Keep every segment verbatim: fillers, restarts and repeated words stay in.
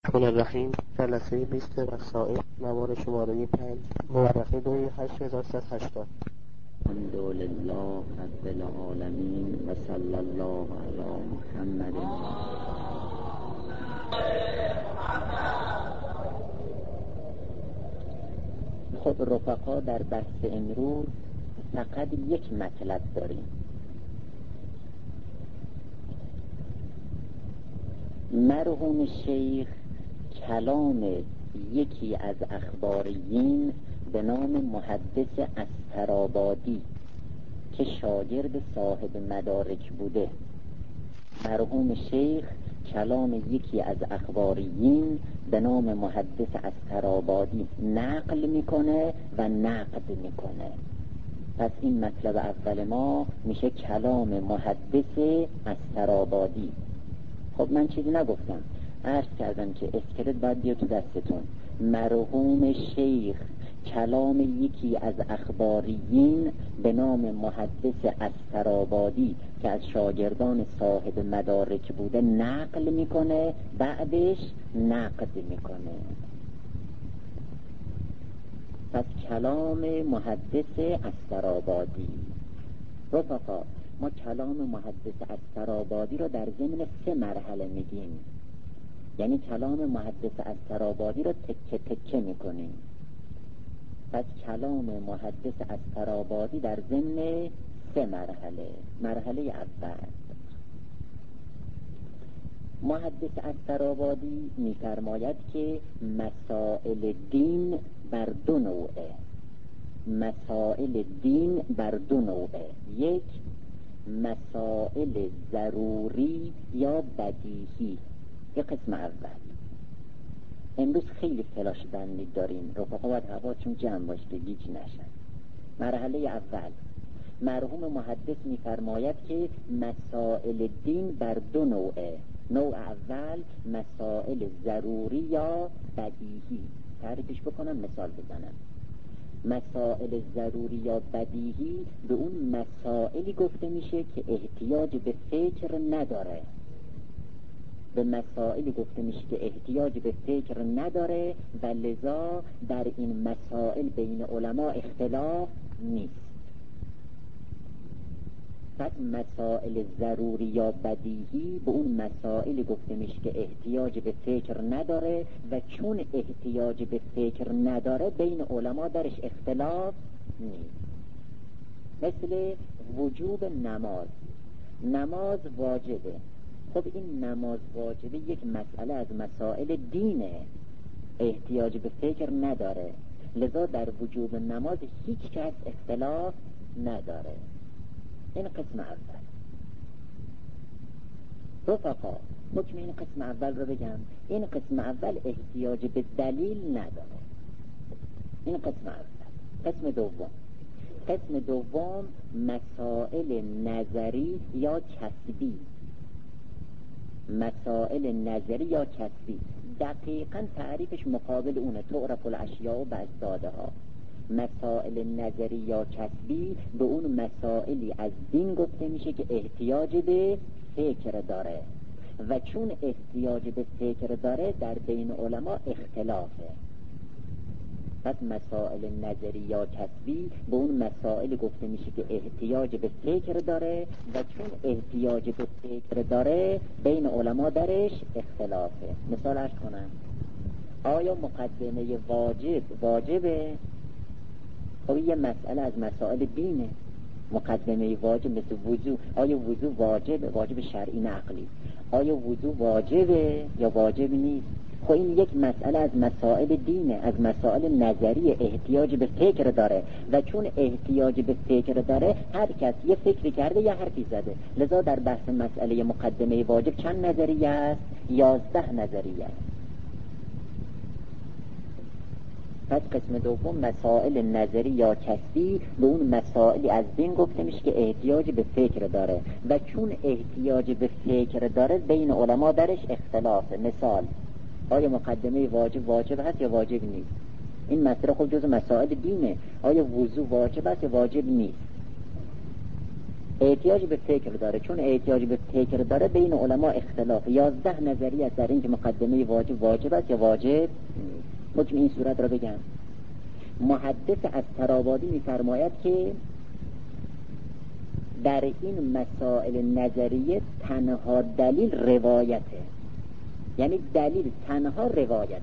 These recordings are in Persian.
الرحمن الرحیم. جلسه بیست وسائل، موارد شماره پنج، مورخه دوی هشت هزار سیصد و هشتاد. الحمدلله رب العالمین و صلی الله علی محمد. خب رفقا، در بحث امروز فقط یک مطلب داریم. مرحوم شیخ کلام یکی از اخباریین به نام محدث استرابادی که شاگرد صاحب مدارک بوده، مرحوم شیخ کلام یکی از اخباریین به نام محدث استرابادی نقل میکنه و نقد میکنه. پس این مطلب اول ما میشه کلام محدث استرابادی. خب من چیزی نگفتم، عرض کردم که اسکلت باید بیاد تو دستتون. مرحوم شیخ کلام یکی از اخباریین به نام محدث استرابادی که از شاگردان صاحب مدارک بوده نقل میکنه، بعدش نقد میکنه. پس کلام محدث استرابادی. رفقا، ما کلام محدث استرابادی رو در ضمن سه مرحله میگیم، یعنی کلام محدث استرابادی رو تکه تکه میکنیم. پس کلام محدث استرابادی در ضمن سه مرحله. مرحله اول، محدث استرابادی میفرماید که مسائل دین بر دو نوعه. مسائل دین بر دو نوعه. یک، مسائل ضروری یا بدیهی. یک قسم اول. امروز خیلی فلاش بندی داریم، رفقا باید هواشون جمع باشه که گیج نشن. مرحله اول، مرحوم محدث میفرماید که مسائل دین بر دو نوعه. نوع اول مسائل ضروری یا بدیهی. تعریفش بکنم، مثال بزنم. مسائل ضروری یا بدیهی به اون مسائلی گفته میشه که احتیاج به فکر نداره. به مسائلی گفته میشه که احتیاج به فکر نداره و لذا در این مسائل بین علما اختلاف نیست. پس مسائل ضروری یا بدیهی به اون مسائلی گفته میشه که احتیاج به فکر نداره و چون احتیاج به فکر نداره بین علما درش اختلاف نیست. مثل وجوب نماز. نماز واجبه. خب این نماز واجبه یک مسئله از مسائل دینه، احتیاج به فکر نداره، لذا در وجوب نماز هیچ کس اختلاف نداره. این قسم اول. رفقا، حکم این قسم اول رو بگم. این قسم اول احتیاج به دلیل نداره. این قسم اول. قسم دوم، قسم دوم مسائل نظری یا کسبی. مسائل نظری یا کسبی دقیقاً تعریفش مقابل اونه، تعرف الاشیاء و ازدادها. مسائل نظری یا کسبی به اون مسائلی از دین گفته میشه که احتیاج به فکر داره و چون احتیاج به فکر داره در بین علما اختلافه. پس مسائل نظری یا کسبی به اون مسائل گفته میشه که احتیاج به فکر داره و چون احتیاج به فکر داره بین علما درش اختلافه. مثال عرض کنم، آیا مقدمه واجب واجبه؟ خب یه مسئله از مسائل دینه. مقدمه واجب مثل وضو. آیا وضو واجب؟ واجب شرعی نقلی. آیا وضو واجبه یا واجب نیست؟ خب این یک مسئله از مسائل دینه، از مسائل نظری، احتیاج به فکر داره و چون احتیاج به فکر داره هر کس یه فکری کرده یا حرفی زده. لذا در بحث مسئله مقدمه واجب چند نظریه است؟ یازده نظریه است. پس قسم دوم مسائل نظری یا کسبی به اون مسائلی از دین گفته میشه که احتیاج به فکر داره و چون احتیاج به فکر داره بین علما درش اختلافه. مثال، آیا مقدمه واجب واجب هست یا واجب نیست؟ این مسئله خود جز مسائل دینه. آیا وضو واجب است یا واجب نیست؟ احتیاج به فکر داره. چون احتیاج به فکر داره بین علما اختلاف، یازده نظریه است در این که مقدمه واجب واجب است یا واجب. حکم این صورت را بگم. محدث اسدآبادی می‌فرماید که در این مسائل نظریه تنها دلیل روایته، یعنی دلیل تنها روایته.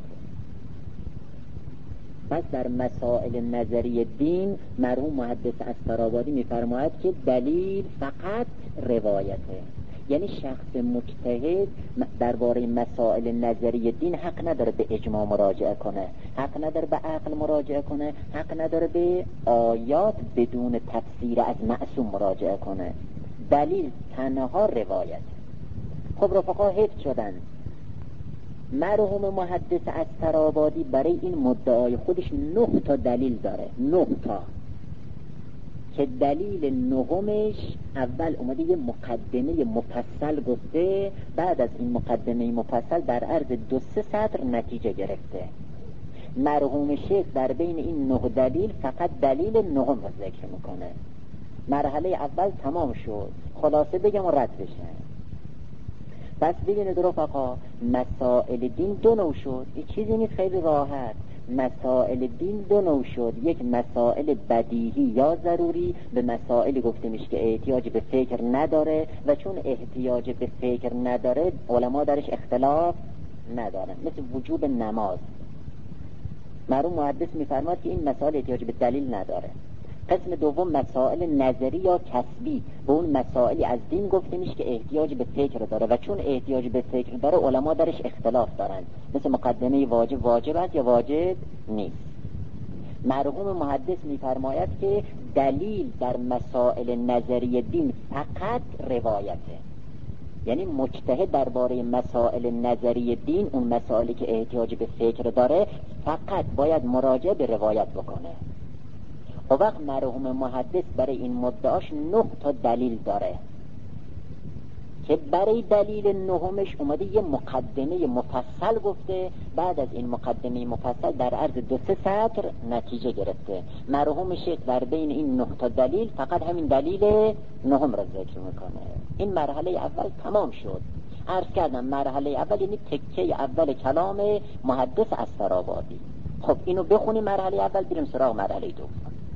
پس در مسائل نظری دین مرحوم محدث اسدآبادی می‌فرماید که دلیل فقط روایته، یعنی شخص مجتهد درباره مسائل نظری دین حق نداره به اجماع مراجعه کنه، حق نداره به عقل مراجعه کنه، حق نداره به آیات بدون تفسیر از معصوم مراجعه کنه. دلیل تنها روایت. خب رفقا حفظ شدن. مرحوم محدث اسدآبادی برای این مدعای خودش نه تا دلیل داره، نه تا، که دلیل نهمش اول اومده یه مقدمه مفصل گفته، بعد از این مقدمه مفصل در عرض دو سه سطر نتیجه گرفته. مرحوم شیخ در بین این نه دلیل فقط دلیل نهم رو ذکر میکنه. مرحله اول تمام شد، خلاصه بگم و رد بشه. پس ببینید رفقا، مسائل دین دو نوع شد. این چیزی نیست، خیلی راحت. مسائل دین دو نوع شد. یک مسائل بدیهی یا ضروری، به مسائل گفته میشه که احتیاج به فکر نداره، و چون احتیاج به فکر نداره علما درش اختلاف ندارن، مثل وجوب نماز. مرحوم محدث میفرماد که این مسائل احتیاج به دلیل نداره. قسم دوم مسائل نظری یا کسبی، به اون مسائلی از دین گفته میشه که احتیاج به فکر داره، و چون احتیاج به فکر داره علما درش اختلاف دارن، مثل مقدمه واجب واجب است یا واجب نیست. مرحوم محدث میفرماید که دلیل در مسائل نظری دین فقط روایته، یعنی مجتهد درباره مسائل نظری دین، اون مسائلی که احتیاج به فکر داره، فقط باید مراجعه به روایت بکنه. و وقت مرحوم محدث برای این مدعاش نه تا دلیل داره، که برای دلیل نهمش اومده یه مقدمه مفصل گفته، بعد از این مقدمه مفصل در عرض دو سه سطر نتیجه گرفته. مرحوم شیخ در بین این نه تا دلیل فقط همین دلیل نهم را ذکر میکنه. این مرحله اول تمام شد. عرض کردم مرحله اول یعنی تکه اول کلام محدث اسدآبادی. خب اینو بخونیم مرحله اول، بریم سراغ مرحله دوم.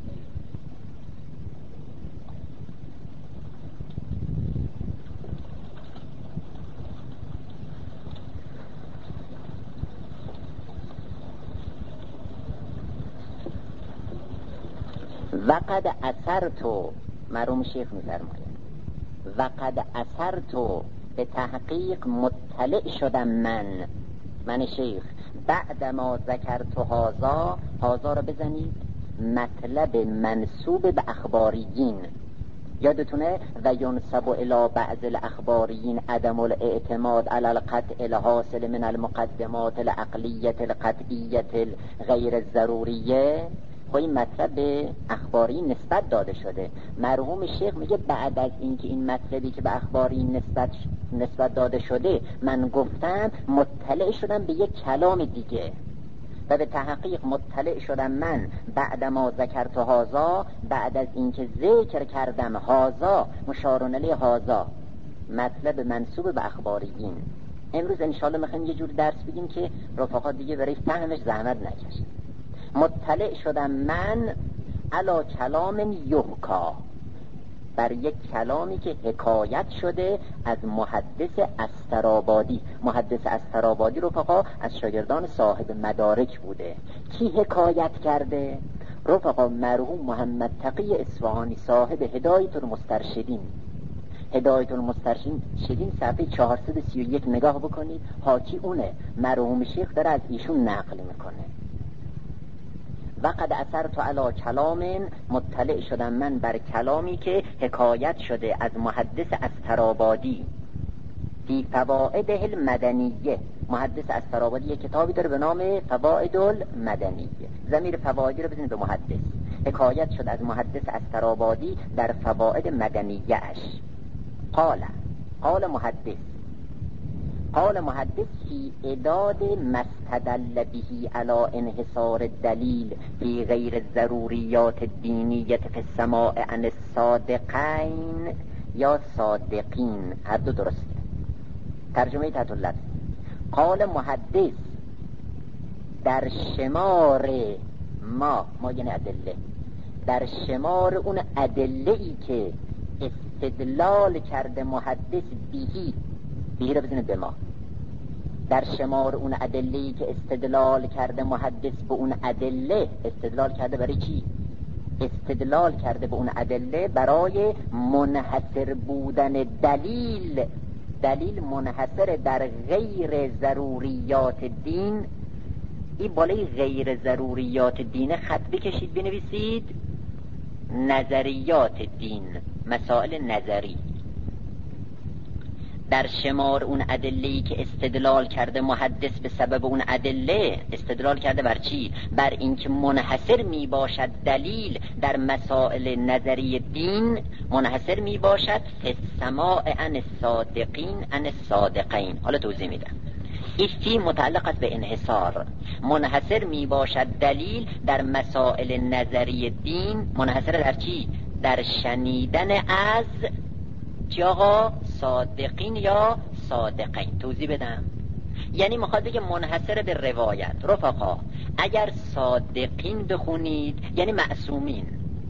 وقد اثرتو، مرحوم شیخ می‌فرماید وقد اثرتو، به تحقیق مطلع شدم من من شیخ، بعد ما ذکرت هذا، هذا رو بزنید مطلب منسوب به اخباریین، یادتونه و ینسب الی بعض الاخباریین عدم الاعتماد علی القطع الحاصل من المقدمات العقلیه القطعیه غیر الضروریه. خب این مطلب به اخباری نسبت داده شده. مرحوم شیخ میگه بعد از اینکه این مطلبی که به اخباری نسبت نسبت داده شده من گفتم، مطلع شدم به یک کلام دیگه، و به تحقیق مطلع شدم من بعد ما ذکرت هذا، بعد از اینکه ذکر کردم هذا، مشارون علیه هذا، مطلب منسوب به اخباریین. امروز انشاءالله میخوایم یه جور درس بگیم که رفقا دیگه برای فهمش زحمت نکشن. مطلع شدم من علی کلام یحکا، بر یک کلامی که حکایت شده از محدث اسدآبادی. محدث اسدآبادی رفقا از شاگردان صاحب مدارک بوده. کی حکایت کرده؟ رفقا مرحوم محمد تقی اصفهانی صاحب هدایت المسترشدین. هدایت المسترشدین صفحه چهارصد و سی و یک نگاه بکنید، حاکی اونه. مرحوم شیخ داره از ایشون نقل میکنه. وقد اثرت علی کلام، مطلع شدم من بر کلامی که حکایت شده از محدث اسدآبادی فی فوائده المدنیه. محدث اسدآبادی یک کتابی داره به نام فوائد المدنیه. ضمیر فوائدی رو بزنید به محدث. حکایت شد از محدث اسدآبادی در فوائد مدنیه اش. قال قال محدث قال محدث فی اعداد مستدل بهی علی انحصار الدلیل فی غیر ضروریات الدینیت فی السماع عن الصادقین یا صادقین، هر دو درسته. ترجمه تحت اللفظ: قال محدث در شمار ما، ما یعنی ادله، در شمار اون ادله ای که استدلال کرده محدث بیهی، بیهی رو بزنید به ما، در شمار اون ادله ای که استدلال کرده محدث به اون ادله، استدلال کرده برای چی؟ استدلال کرده به اون ادله برای منحصر بودن دلیل، دلیل منحصر در غیر ضروریات دین. این بالای غیر ضروریات دین خط بکشید بنویسید نظریات دین، مسائل نظری. در شمار اون ادله‌ای که استدلال کرده محدث به سبب اون ادله، استدلال کرده بر چی؟ بر اینکه منحصر می باشد دلیل در مسائل نظری دین، منحصر می باشد فی السماع عن الصادقین عن الصادقین. حالا توضیح میدم. این فی متعلق است به انحصار، منحصر می باشد دلیل در مسائل نظری دین، منحصر در چی؟ در شنیدن از چی آقا؟ صادقین یا صادقین. توضیح بدم. یعنی میخواد بگه منحصر به روایت. رفقا اگر صادقین بخونید یعنی معصومین،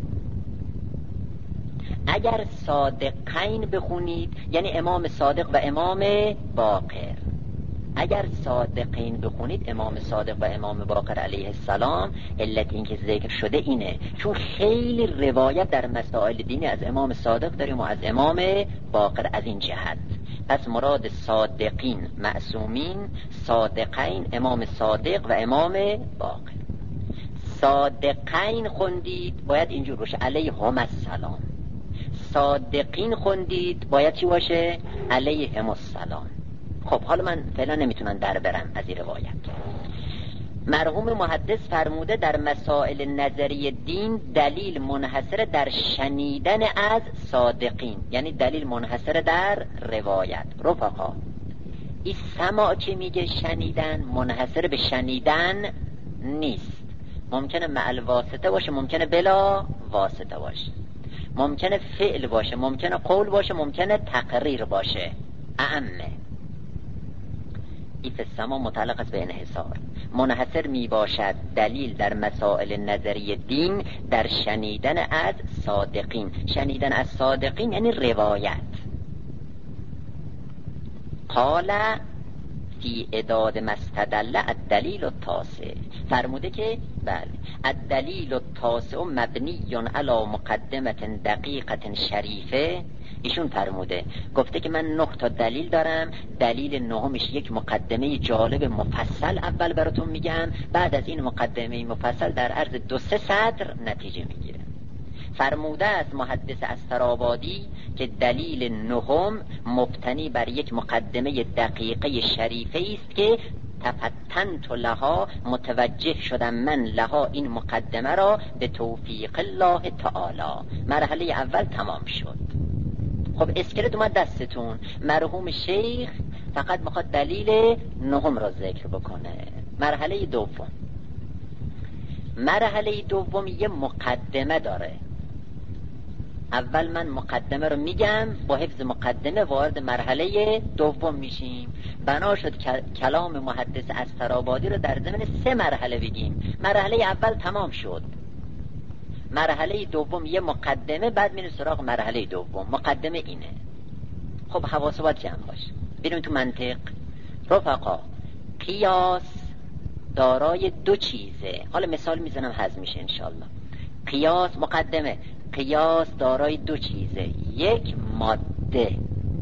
اگر صادقین بخونید یعنی امام صادق و امام باقر. اگر صادقین بخونید امام صادق و امام باقر علیه السلام، علت این که ذکر شده اینه چون خیلی روایت در مسائل دینی از امام صادق داریم و از امام باقر. از این جهت پس مراد صادقین معصومین، صادقین امام صادق و امام باقر. صادقین خوندید باید اینجور باشه علیهم السلام، صادقین خوندید باید چی باشه؟ علیهم السلام. خب حالا من فعلا نمیتونم در برم از این روایت. مرحوم محدث فرموده در مسائل نظری دین دلیل منحصر در شنیدن از صادقین، یعنی دلیل منحصر در روایت. رفقا این سماع که میگه شنیدن منحصر به شنیدن نیست، ممکنه مع الواسطه باشه، ممکنه بلا واسطه باشه، ممکنه فعل باشه، ممکنه قول باشه، ممکنه تقریر باشه. اعمه ایف السما متعلق است به انحصار، منحصر می باشد دلیل در مسائل نظری دین در شنیدن از صادقین. شنیدن از صادقین یعنی روایت. قال فی اعداد مستدل الدلیل التاسع، فرموده که بله الدلیل التاسع مبنی علی مقدمه دقیقه شریفه. ایشون فرموده گفته که من نه تا دلیل دارم، دلیل نهمش یک مقدمه جالب مفصل اول براتون میگم، بعد از این مقدمه مفصل در عرض دو سه سطر نتیجه میگیره. فرموده است محدث استرابادی که دلیل نهم مبتنی بر یک مقدمه دقیقه شریفه است که تفتنت لها، متوجه شدم من لها این مقدمه را به توفیق الله تعالی. مرحله اول تمام شد. خب اسکلت اومد دستتون، مرحوم شیخ فقط میخواد دلیل نهم را ذکر بکنه. مرحله دوم، مرحله دوم یه مقدمه داره. اول من مقدمه رو میگم، با حفظ مقدمه وارد مرحله دوم میشیم. بنا شد کلام محدث استرابادی رو در ضمن سه مرحله بگیم. مرحله اول تمام شد، مرحله دوم یه مقدمه، بعد میریم سراغ مرحله دوم. مقدمه اینه. خب حواس باید جمع باشه. بریم تو منطق. رفقا قیاس دارای دو چیزه. حالا مثال میزنم هضم میشه انشالله. قیاس مقدمه، قیاس دارای دو چیزه. یک ماده.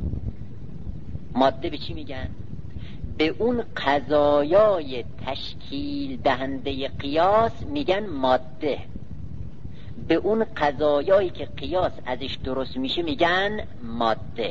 ماده به چی میگن؟ به اون قضایای تشکیل دهنده قیاس میگن ماده. به اون قضایایی که قیاس ازش درست میشه میگن ماده.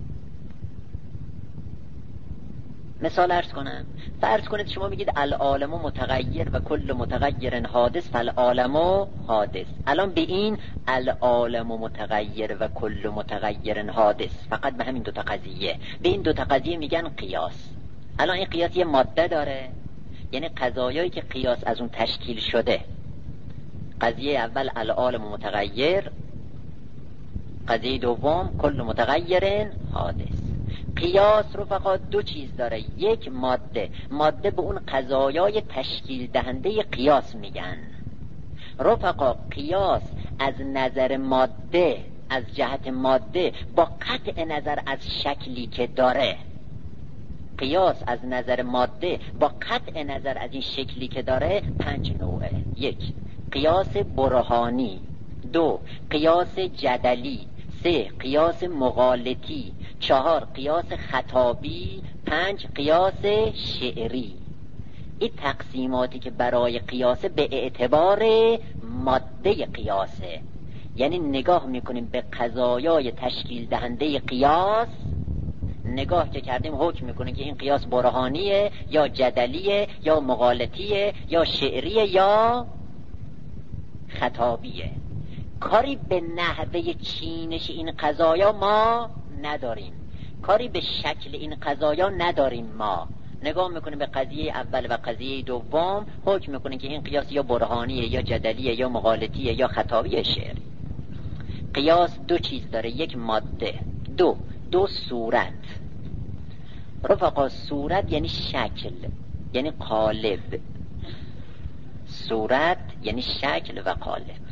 مثال عرض کنم. فرض کنید شما میگید العالم متغیر و کل متغیر حادث فالعالم حادث. الان به این العالم متغیر و کل متغیر حادث، فقط به همین دو تا قضیه، به این دو تا قضیه میگن قیاس. الان این قیاس یه ماده داره، یعنی قضایایی که قیاس از اون تشکیل شده. قضیه اول العالم متغیر، قضیه دوم کل متغیر حادث. قیاس رفقا دو چیز داره، یک ماده، ماده به اون قضایای تشکیل دهنده قیاس میگن. رفقا قیاس از نظر ماده، از جهت ماده، با قطع نظر از شکلی که داره، قیاس از نظر ماده با قطع نظر از این شکلی که داره پنج نوعه. یک، قیاس برهانی. دو، قیاس جدلی. سه، قیاس مغالطی. چهار، قیاس خطابی. پنج، قیاس شعری. این تقسیماتی که برای قیاس به اعتبار ماده قیاسه، یعنی نگاه میکنیم به قضایای تشکیل دهنده قیاس، نگاه که کردیم حکم میکنیم که این قیاس برهانیه یا جدلیه یا مغالطیه یا شعریه یا خطابیه. کاری به نحوه چینش این قضایا ما نداریم، کاری به شکل این قضایا نداریم. ما نگاه میکنیم به قضیه اول و قضیه دوم، حکم میکنیم که این قیاس یا برهانیه یا جدلیه یا مغالطیه یا خطابیه شعری. قیاس دو چیز داره، یک ماده، دو دو صورت. رفقا صورت یعنی شکل، یعنی قالب. صورت یعنی شکل و قالب.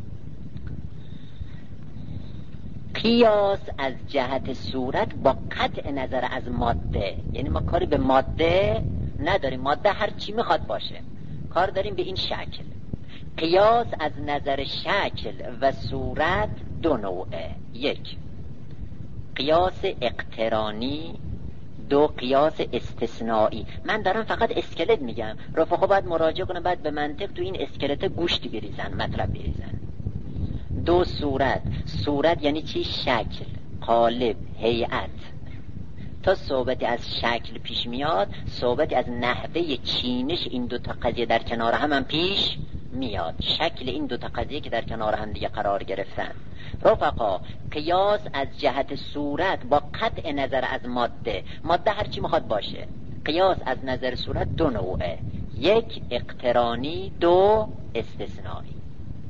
قیاس از جهت صورت با قطع نظر از ماده، یعنی ما کاری به ماده نداریم، ماده هر چی میخواد باشه، کار داریم به این شکل. قیاس از نظر شکل و صورت دو نوعه، یک قیاس اقترانی، دو قیاس استثنایی. من دارم فقط اسکلت میگم، رفقا باید مراجعه کنه، بعد به منطق تو این اسکلت گوشت بریزن، مطلب بریزن. دو صورت. صورت یعنی چی؟ شکل، قالب، هیئت. تا صحبتی از شکل پیش میاد، صحبتی از نحوه چینش این دو تا قضیه در کنار هم, هم پیش میاد، شکل این دو تا قضیه که در کنار هم دیگه قرار گرفتن. رفقا قیاس از جهت صورت با قطع نظر از ماده، ماده هر چی میخواد باشه. قیاس از نظر صورت دو نوعه، یک اقترانی، دو استثنایی.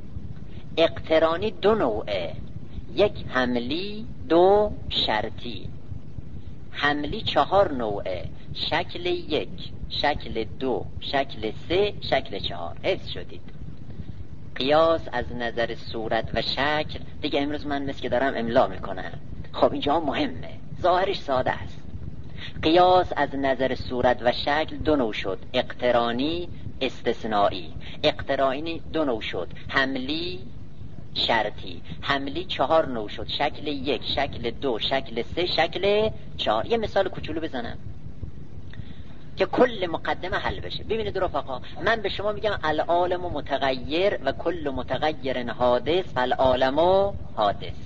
اقترانی دو نوعه، یک حملی، دو شرطی. حملی چهار نوعه، شکل یک، شکل دو، شکل سه، شکل چهار. حفظ شدید؟ قیاس از نظر صورت و شکل دیگه امروز من مثل که دارم املا میکنم. خب اینجا مهمه، ظاهرش ساده است. قیاس از نظر صورت و شکل دو نوع شد، اقترانی، استثنایی. اقترانی دو نوع شد، حملی، شرطی. حملی چهار نوع شد، شکل یک، شکل دو، شکل سه، شکل چهار. یه مثال کوچولو بزنم که کل مقدمه حل بشه. ببینید رفقا، من به شما میگم العالم متغیر و کل متغیر حادث فالعالم حادث.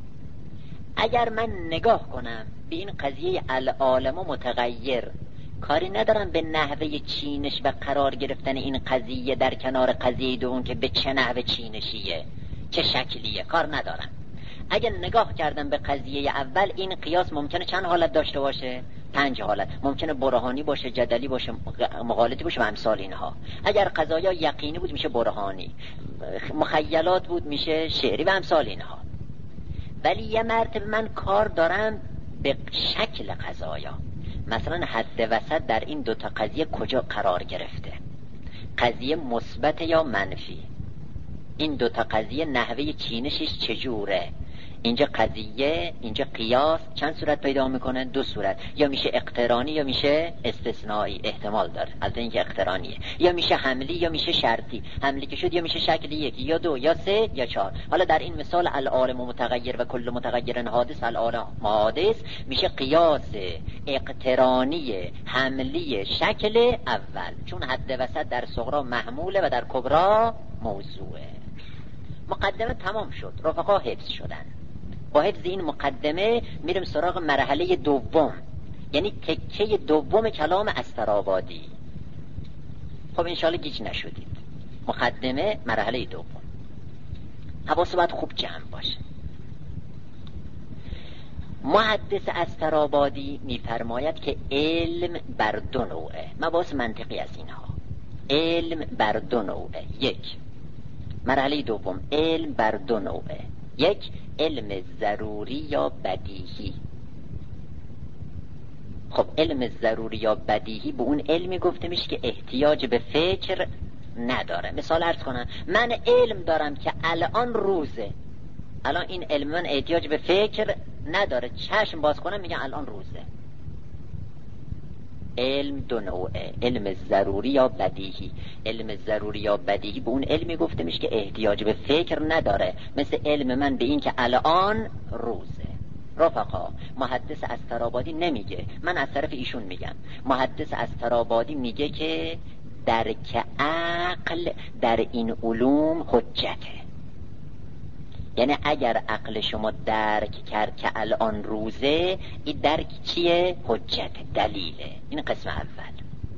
اگر من نگاه کنم به این قضیه العالم متغیر، کاری ندارم به نحوه چینش و قرار گرفتن این قضیه در کنار قضیه دوم که به چه نحوه چینشیه، چه شکلیه، کار ندارم. اگر نگاه کردم به قضیه اول، این قیاس ممکنه چند حالت داشته باشه؟ پنج حالت. ممکنه برهانی باشه، جدلی باشه، مغالطی باشه و امثال اینها. اگر قضایا یقینی بود میشه برهانی، مخیلات بود میشه شعری و امثال اینها. ولی یه مرتبه من کار دارم به شکل قضایا. مثلا حد وسط در این دوتا قضیه کجا قرار گرفته، قضیه مثبت یا منفی، این دوتا قضیه نحوه چینشش چجوره. اینجا قضیه، اینجا قیاس چند صورت پیدا میکنه؟ دو صورت، یا میشه اقترانی یا میشه استثنایی. احتمال داره البته اینکه اقترانیه، یا میشه حملی یا میشه شرطی. حملی که شد یا میشه شکل یک یا دو یا سه یا چهار. حالا در این مثال العالم متغیر و کل متغیر حادث العالم حادث میشه قیاس اقترانی حملی شکل اول، چون حد وسط در صغرا محموله و در کبرا موضوعه. مقدمه تمام شد، رفقا حفظ شدن. با حفظ این مقدمه میریم سراغ مرحله دوم، یعنی تکه دوم کلام استرآبادی. خب انشاءالله گیج نشدید. مقدمه مرحله دوم، حواس باید خوب جمع باشه. محدث استرآبادی میفرماید که علم بر دو نوعه، مباحث منطقی از اینها. علم بر دو نوعه. یک، مرحله دوم، علم بر دو نوعه. یک، علم ضروری یا بدیهی. خب علم ضروری یا بدیهی به اون علمی گفته میشه که احتیاج به فکر نداره. مثال عرض کنم، من علم دارم که الان روزه، الان این علم من احتیاج به فکر نداره، چشم باز کنم میگم الان روزه. علم دو نوعه، علم ضروری یا بدیهی. علم ضروری یا بدیهی به اون علمی گفته میشه که احتیاج به فکر نداره، مثل علم من به این که الان روزه. رفقا، محدث استرابادی نمیگه، من از طرف ایشون میگم، محدث استرابادی میگه که درک عقل در این علوم حجته. یعنی اگر عقل شما درک کرد که الان روزه، این درک چیه؟ حجت، دلیله. این قسم اول.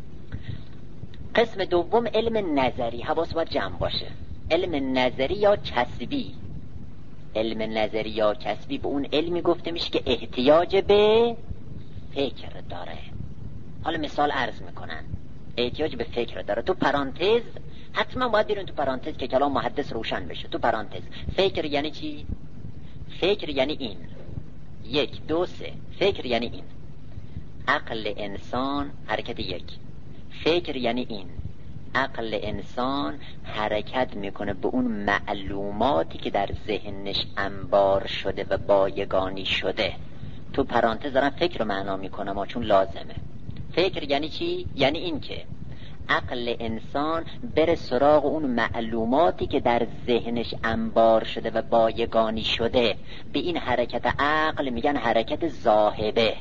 قسم دوم علم نظری، حواس باید جمع باشه. علم نظری یا کسبی. علم نظری یا کسبی به اون علمی گفته میشه که احتیاج به فکر داره. حالا مثال عرض میکنن، احتیاج به فکر داره. تو پرانتز حتما باید بیرون تو پرانتز که کلام محدث روشن بشه. تو پرانتز فکر یعنی چی؟ فکر یعنی این، یک دو سه. فکر یعنی این، عقل انسان حرکت یک. فکر یعنی این، عقل انسان حرکت میکنه به اون معلوماتی که در ذهنش انبار شده و بایگانی شده. تو پرانتز دارم فکر رو معنا میکنم چون لازمه. فکر یعنی چی؟ یعنی این که عقل انسان بره سراغ اون معلوماتی که در ذهنش انبار شده و بایگانی شده. به این حرکت عقل میگن حرکت ذاهبه.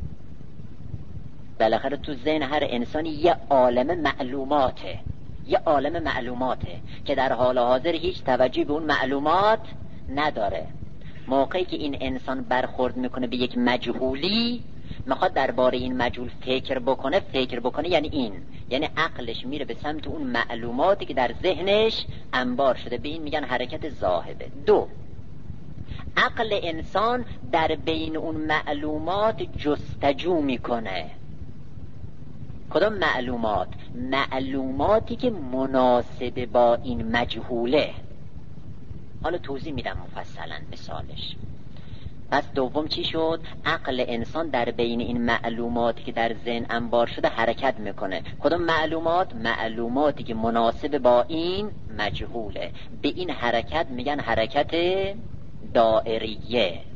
بالاخره تو ذهن هر انسانی یه عالم معلوماته، یه عالم معلوماته که در حال حاضر هیچ توجهی به اون معلومات نداره. موقعی که این انسان برخورد میکنه به یک مجهولی، میخواد درباره این مجهول فکر بکنه، فکر بکنه یعنی این، یعنی عقلش میره به سمت اون معلوماتی که در ذهنش انبار شده. به این میگن حرکت ذاهبه. دو، عقل انسان در بین اون معلومات جستجو میکنه. کدام معلومات؟ معلوماتی که مناسب با این مجهوله. حالا توضیح میدم مفصلا مثالش. پس دوم چی شد؟ عقل انسان در بین این معلوماتی که در ذهن انبار شده حرکت میکنه. کدام معلومات؟ معلوماتی که مناسب با این مجهوله. به این حرکت میگن حرکت دائریه.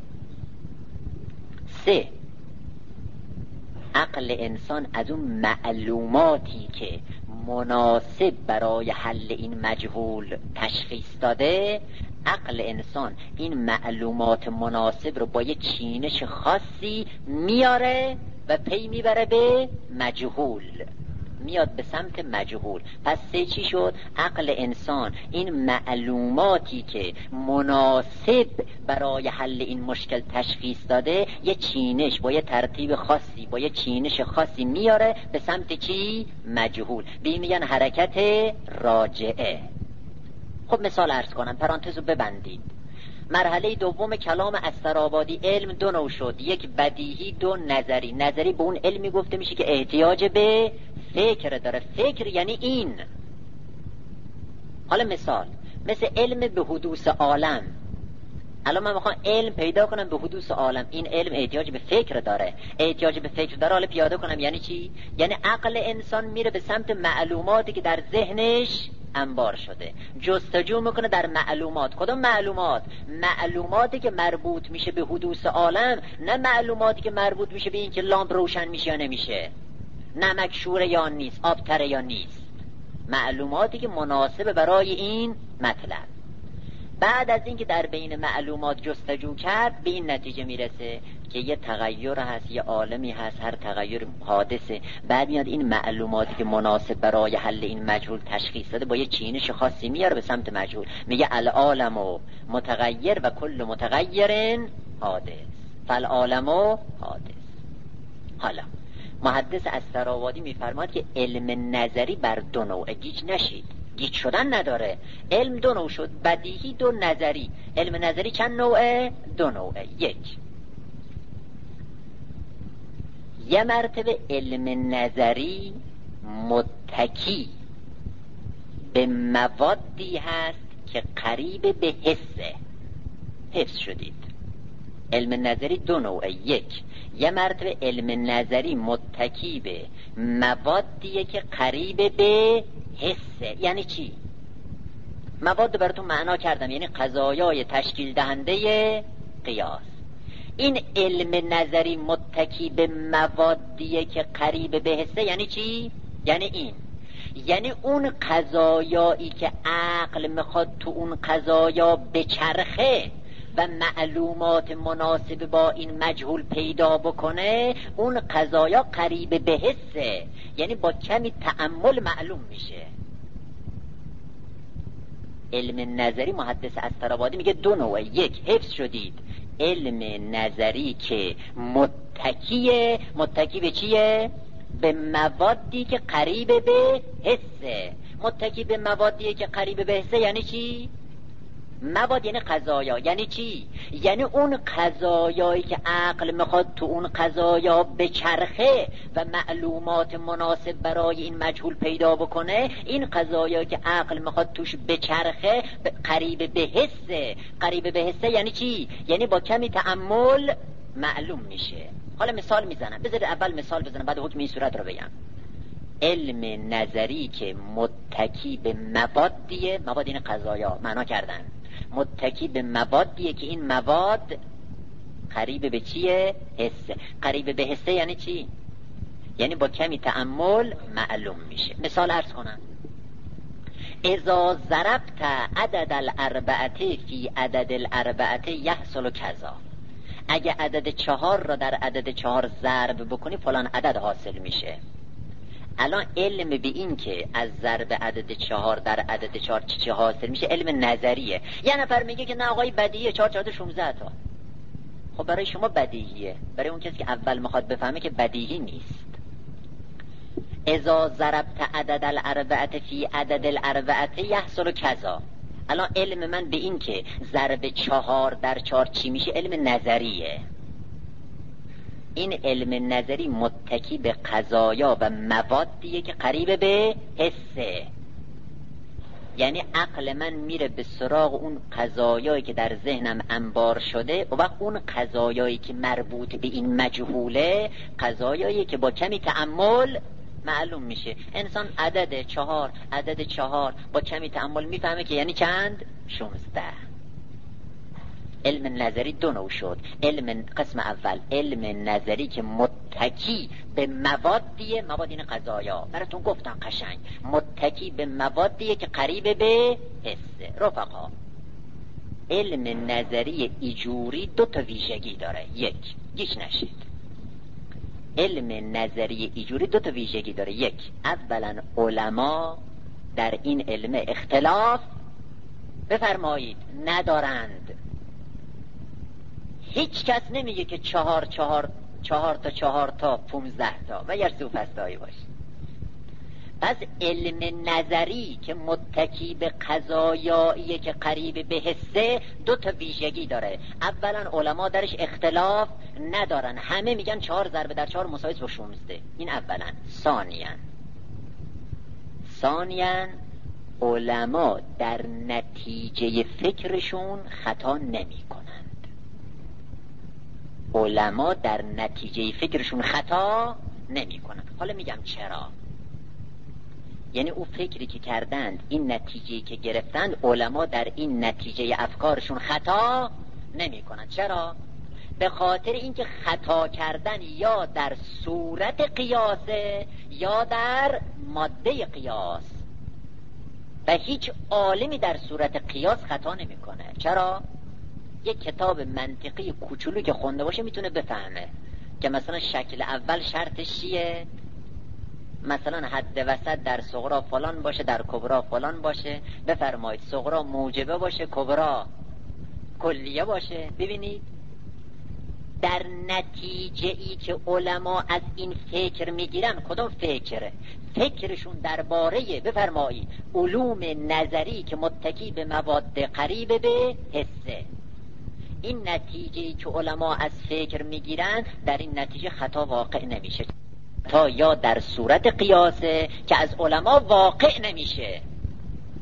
سه، عقل انسان از اون معلوماتی که مناسب برای حل این مجهول تشخیص داده، عقل انسان این معلومات مناسب رو با یه چینش خاصی میاره و پی میبره به مجهول، میاد به سمت مجهول. پس سه چی شد؟ عقل انسان این معلوماتی که مناسب برای حل این مشکل تشخیص داده، یه چینش با یه ترتیب خاصی، با یه چینش خاصی میاره به سمت چی؟ مجهول. به این میگن حرکت راجعه. خب مثال عرض کنم، پرانتز رو ببندید. مرحله دوم کلام استرابادی علم دو نوع شد، یک بدیهی، دو نظری. نظری به اون علمی گفته میشه که احتیاج به فکر داره. فکر یعنی این. حالا مثال، مثل علم به حدوث عالم. الان من میخوام علم پیدا کنم به حدوث عالم، این علم احتیاج به فکر داره. احتیاج به فکر داره، حالا پیاده کنم یعنی چی؟ یعنی عقل انسان میره به سمت معلوماتی که در ذهنش انبار شده، جستجو میکنه در معلومات. کدام معلومات؟ معلوماتی که مربوط میشه به حدوث عالم، نه معلوماتی که مربوط میشه به این که لامپ روشن میشه یا نمیشه، نمک شوره یا نیست، آب تره یا نیست. معلوماتی که مناسب برای این مطلب. بعد از اینکه در بین معلومات جستجو کرد، به این نتیجه میرسه که یه تغییر هست، یه عالمی هست، هر تغییر حادثه. بعد میاد این معلوماتی که مناسب برای حل این مجهول تشخیص داده با یه چینش خاصی میاره به سمت مجهول. میگه العالم متغیر و کل متغیر حادث، فالعالم حادث. حالا محدث استرابادی میفرماد که علم نظری بر دو نوعه، گیج نشید، گیج شدن نداره. علم دو نوع شد، بدیهی، دو نظری. علم نظری چند نوعه؟ دو نوعه. یک، یه مرتبه علم نظری متکی به موادی هست که قریب به حسه. حفظ شدید. علم نظری دو نوعه. یک، یه مرتبه علم نظری متکی به موادیه که قریب به حسه. یعنی چی؟ مواد براتون معنا کردم، یعنی قضایای تشکیل دهنده قیاس. این علم نظری متکی به موادیه که قریب به حسه یعنی چی؟ یعنی این، یعنی اون قضایایی که عقل میخواد تو اون قضایا بچرخه و معلومات مناسب با این مجهول پیدا بکنه، اون قضایا قریب به حسه، یعنی با کمی تأمل معلوم میشه. علم نظری محدث اسدآبادی میگه دو نوعه. یک، حفظ شدید، علم نظری که متکیه. متکی به چیه؟ به موادی که قریب به حسه. متکی به موادی که قریب به حسه یعنی چی؟ مواد یعنی قضایا. یعنی چی؟ یعنی اون قضایایی که عقل میخواد تو اون قضایا بچرخه و معلومات مناسب برای این مجهول پیدا بکنه، این قضایایی که عقل میخواد توش بچرخه قریب به حسه. قریب به حسه یعنی چی؟ یعنی با کمی تأمل معلوم میشه. حالا مثال میزنم، بذارید اول مثال بزنم بعد حکم این صورت رو بگم. علم نظری که متکی به موادیه، مواد این قضایا معنا کردن، متکی به موادیه که این مواد قریب به چیه؟ حسه. قریب به حسه یعنی چی؟ یعنی با کمی تأمل معلوم میشه. مثال عرض کنم. اذا ضربت عدد الاربعه فی عدد الاربعه یحصل کذا. اگه عدد چهار را در عدد چهار ضرب بکنی فلان عدد حاصل میشه. الان علم به این که از ضرب عدد چهار در عدد چهار چی حاصل میشه علم نظریه. یه نفر میگه که نه آقای بدیهیه، چهار چهار شانزده تا. خب برای شما بدیهیه، برای اون کسی که اول میخواد بفهمه که بدیهی نیست. اذا ضربت عدد الاربعه فی عدد الاربعه یحصل کذا. الان علم من به این که ضرب چهار در چهار چی میشه علم نظریه. این علم نظری متکی به قضایا و موادیه که قریب به حسه. یعنی عقل من میره به سراغ اون قضایایی که در ذهنم انبار شده و وقت اون قضایایی که مربوط به این مجهوله قضایایی که با کمی تأمل معلوم میشه. انسان عدد چهار عدد چهار با کمی تأمل میفهمه که یعنی چند؟ شانزده. علم نظری دو نوع شد. علم قسم اول علم نظری که متکی به موادیه، مواد این قضایا براتون گفتم قشنگ، متکی به موادیه که قریب به حسه. رفقا، علم نظری ایجوری دو تا ویژگی داره. یک، گیش نشید، علم نظری ایجوری دو تا ویژگی داره. یک، اولا علما در این علم اختلاف بفرمایید ندارند. هیچ کس نمیگه که چهار چهار چهار تا چهار تا پونزده تا و یرسو فستایی باشه. پس علم نظری که متکی به قضایاییه که قریب به حسه دو تا ویژگی داره. اولا علما درش اختلاف ندارن، همه میگن چهار ضرب در چهار مساوی با شانزده. این اولا. ثانیا ثانیا علما در نتیجه فکرشون خطا نمی کنند. علما در نتیجه فکرشون خطا نمی کنند. حالا میگم چرا. یعنی او فکری که کردند، این نتیجه‌ای که گرفتند، علما در این نتیجه افکارشون خطا نمی کنند. چرا؟ به خاطر اینکه خطا کردن یا در صورت قیاسه یا در ماده قیاس، و هیچ عالمی در صورت قیاس خطا نمی کنه. چرا؟ یک کتاب منطقی کوچولو که خونده باشه میتونه بفهمه که مثلا شکل اول شرطش چیه، مثلا حد وسط در صغرا فلان باشه، در کبرا فلان باشه. بفرمایید صغرا موجبه باشه، کبرا کلیه باشه. ببینید در نتیجه ای که علما از این فکر میگیرن، کدوم فکره؟ فکرشون درباره بفرمایید علوم نظری که متکی به مواد قریب به حسه. این نتیجه ای که علما از فکر میگیرن، در این نتیجه خطا واقع نمیشه، تا یا در صورت قیاسه که از علما واقع نمیشه.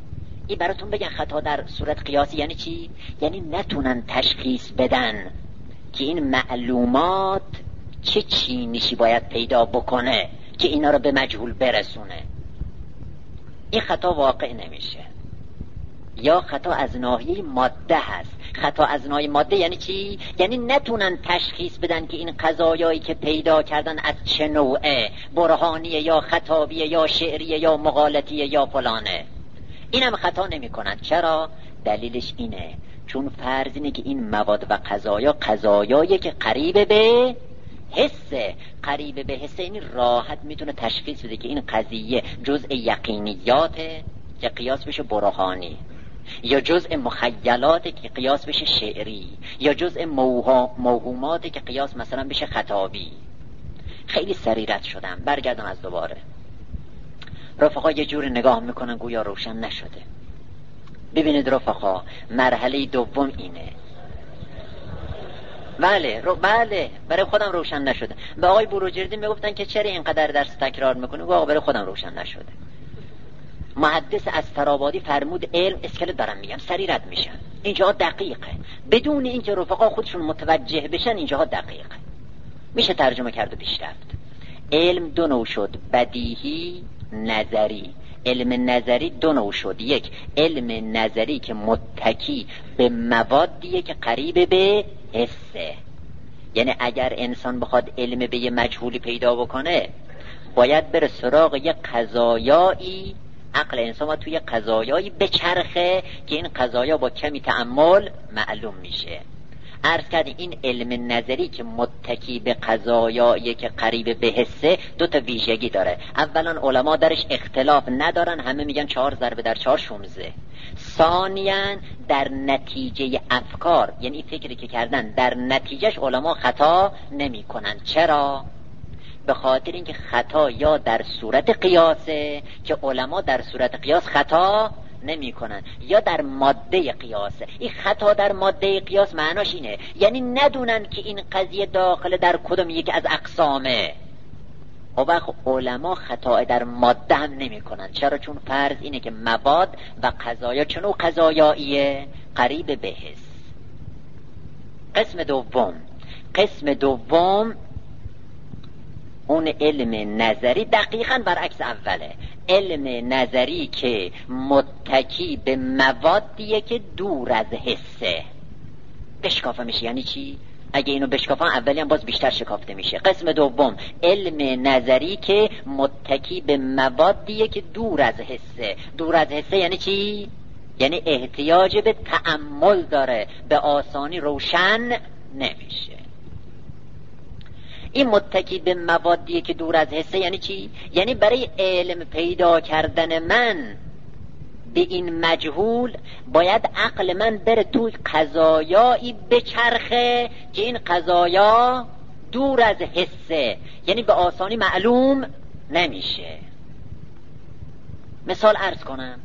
این براتون بگن خطا در صورت قیاسی یعنی چی؟ یعنی نتونن تشخیص بدن که این معلومات چه چینشی باید پیدا بکنه که اینا رو به مجهول برسونه. این خطا واقع نمیشه. یا خطا از ناحیه ماده هست. خطا از ناحیه ماده یعنی چی؟ یعنی نتونن تشخیص بدن که این قضایایی که پیدا کردن از چه نوعه، برهانیه یا خطابیه یا شعریه یا مقالطیه یا فلانه. اینم خطا نمی کنن. چرا؟ دلیلش اینه چون فرض اینه که این مواد و قضایا قضایایی که قریب به حسه. قریب به حسه این راحت میتونه تشخیص بده که این قضیه جزء یقینیاته که قیاس بشه برهانی، یا جزء مخیلاته که قیاس بشه شعری، یا جزء موهوماته که قیاس مثلا بشه خطابی. خیلی سریع رد شدم، برگردم از دوباره. رفقا یه جور نگاه میکنن گویا روشن نشده. ببینید رفقا، مرحله دوم اینه. بله رو بله برای خودم روشن نشده. به آقای بروجردی میگفتن که چرا اینقدر درس تکرار میکنی؟ آقا برای خودم روشن نشده. محدث از ترابادی فرمود علم اسکلت دارم میگم، سریع رد میشن. اینجا دقیقه، بدون اینکه رفقا خودشون متوجه بشن اینجا دقیقه. میشه ترجمه کرد و پیش رفت. علم دو نوع شد، بدیهی، نظری. علم نظری دو نوع شد. یک علم نظری که متکی به موادیه که قریب به حسه. یعنی اگر انسان بخواد علم به یه مجهولی پیدا بکنه باید بره سراغ یه قضایایی، عقل انسان باید توی قضایایی بچرخه که این قضایا با کمی تأمل معلوم میشه. عرض کردیم این علم نظری که متکی به قضایایی که قریب به حسه دو تا ویژگی داره. اولا علما درش اختلاف ندارن، همه میگن چهار ضرب در چهار شونزه. ثانیاً در نتیجه افکار، یعنی فکری که کردن در نتیجهش علما خطا نمی کنن. چرا؟ به خاطر اینکه خطا یا در صورت قیاسه که علما در صورت قیاس خطا نمی کنن، یا در ماده قیاسه. این خطا در ماده قیاس معناش اینه یعنی ندونن که این قضیه داخل در کدوم یکی از اقسامه. و وقت علما خطا در ماده هم نمی کنن. چرا؟ چون فرض اینه که مواد و قضایا چنو قضایاییه قریب به حس. قسم دوم قسم دوم اون علم نظری دقیقاً برعکس اوله. علم نظری که متکی به موادیه که دور از حسه. بشکافه میشه. یعنی چی؟ اگه اینو بشکافن اولی هم باز بیشتر شکافته میشه. قسم دوم علم نظری که متکی به موادیه که دور از حسه. دور از حسه یعنی چی؟ یعنی احتیاج به تأمل داره، به آسانی روشن نمیشه. این متکی به موادیه که دور از حسه یعنی چی؟ یعنی برای علم پیدا کردن من به این مجهول باید عقل من بره توی قضایایی بچرخه که این قضایا دور از حسه، یعنی به آسانی معلوم نمیشه. مثال عرض کنم.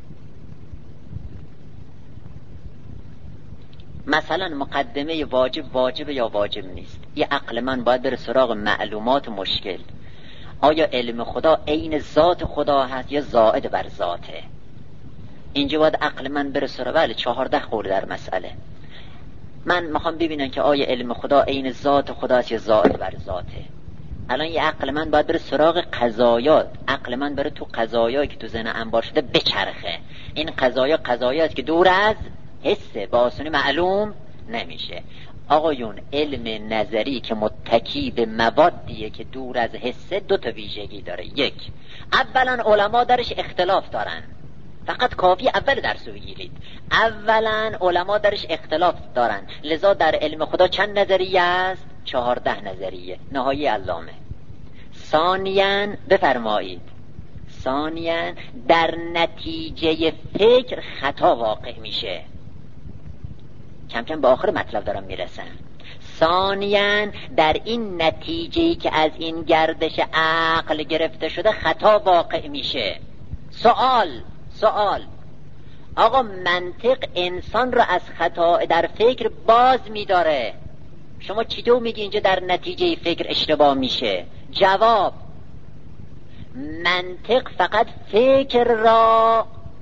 مثلا مقدمه واجب واجب یا واجب نیست. یه عقل من باید بره سراغ معلومات مشکل. آیا علم خدا عین ذات خدا هست یا زائد بر ذاته؟ اینجا باید عقل من بره سراغ. بله چهارده خورده در مسئله. من میخوام ببینم که آیا علم خدا عین ذات خدا هست یا زائد بر ذاته. الان یه عقل من باید بره سراغ قضایات. عقل من بره تو قضایایی که تو ذهن انبار شده بچرخه. این قضایا قضایاست که دور از حسه، با آسانی معلوم نمیشه. آقایون علم نظری که متکی به موادیه که دور از حسه دو تا ویژگی داره. یک، اولا علما درش اختلاف دارن. فقط کافی اول درس رو بگیرید. اولا علما درش اختلاف دارن، لذا در علم خدا چند نظریه است؟ چهارده نظریه. نهایی علامه. ثانیاً بفرمایید، ثانیاً در نتیجه فکر خطا واقع میشه. کم کم به آخر مطلب دارم میرسن. ثانیاً در این نتیجه‌ای که از این گردش عقل گرفته شده خطا واقع میشه. سوال سوال آقا منطق انسان رو از خطا در فکر باز میداره. شما چی دو میگی اینجا در نتیجه فکر اشتباه میشه؟ جواب، منطق فقط فکر را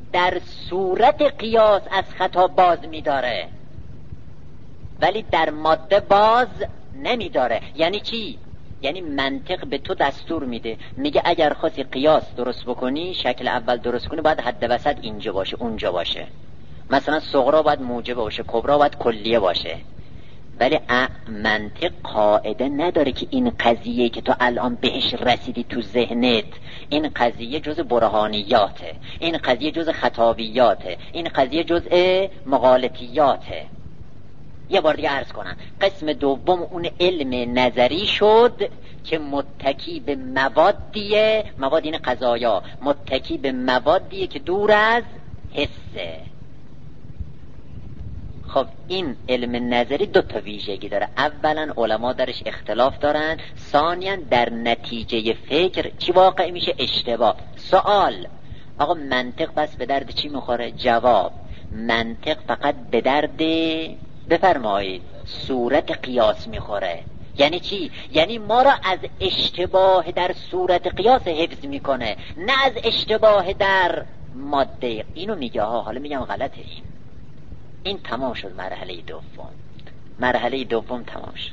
در صورت قیاس از خطا باز می‌داره ولی در ماده باز نمی‌داره. یعنی چی؟ یعنی منطق به تو دستور میده، میگه اگر خواستی قیاس درست بکنی، شکل اول درست کنی، باید حد وسط اینجا باشه اونجا باشه. مثلا صغرا باید موجب باشه، کبرا باید کلیه باشه. ولی منطق قاعده نداره که این قضیه که تو الان بهش رسیدی تو ذهنت، این قضیه جز برهانیاته، این قضیه جز خطابیاته، این قضیه جز مغالطیاته. یه بار دیگه عرض کنم، قسم دوم اون علم نظری شد که متکی به موادیه، مواد این قضایا، متکی به موادیه که دور از حسه. خب این علم نظری دو تا ویژگی داره. اولا علما درش اختلاف دارن، ثانیا در نتیجه فکر چی واقع میشه؟ اشتباه. سوال، آقا منطق بس به درد چی میخوره؟ جواب، منطق فقط به درد، بفرمایید، صورت قیاس میخوره. یعنی چی؟ یعنی ما را از اشتباه در صورت قیاس حفظ میکنه، نه از اشتباه در ماده. اینو میگه ها، حالا میگم غلطه. این این تمام شد. مرحله دوم، مرحله دوم تمام شد.